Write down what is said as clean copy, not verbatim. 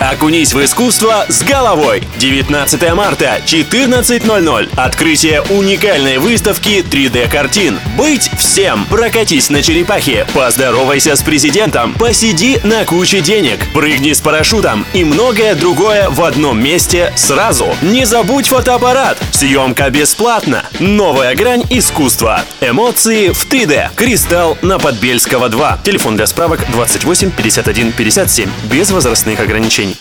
Окунись в искусство с головой. 19 марта, 14:00. Открытие уникальной выставки 3D-картин. Быть всем. Прокатись на черепахе, поздоровайся с президентом, посиди на куче денег, прыгни с парашютом и многое другое в одном месте сразу. Не забудь фотоаппарат. Съемка бесплатна. Новая грань искусства. Эмоции в 3D. Кристалл на Подбельского 2. Телефон для справок 28 51 57. Без возрастных ограничений.